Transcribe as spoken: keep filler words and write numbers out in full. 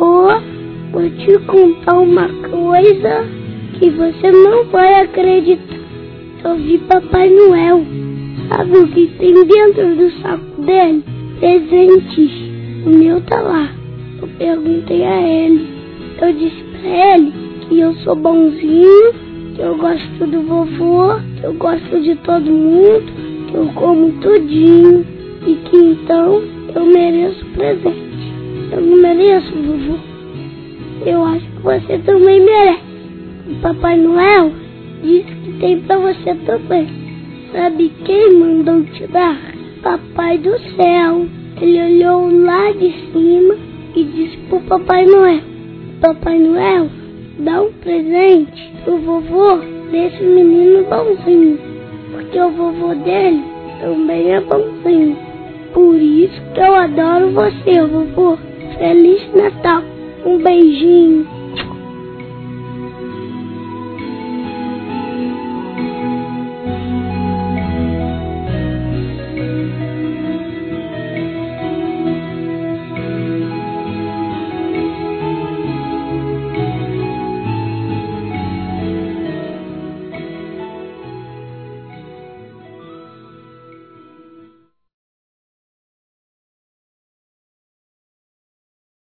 vovô, vou te contar uma coisa que você não vai acreditar. Eu vi Papai Noel. Sabe o que tem dentro do saco dele? Presentes. O meu tá lá. Eu perguntei a ele. Eu disse pra ele que eu sou bonzinho, que eu gosto do vovô, que eu gosto de todo mundo, que eu como tudinho e que então eu mereço presente. Eu não mereço, vovô. Eu acho que você também merece. O Papai Noel disse que tem pra você também. Sabe quem mandou te dar? Papai do céu. Ele olhou lá de cima e disse pro Papai Noel: Papai Noel, dá um presente pro vovô desse menino bonzinho, porque o vovô dele também é bonzinho. Por isso que eu adoro você, vovô. Feliz Natal. Um beijinho.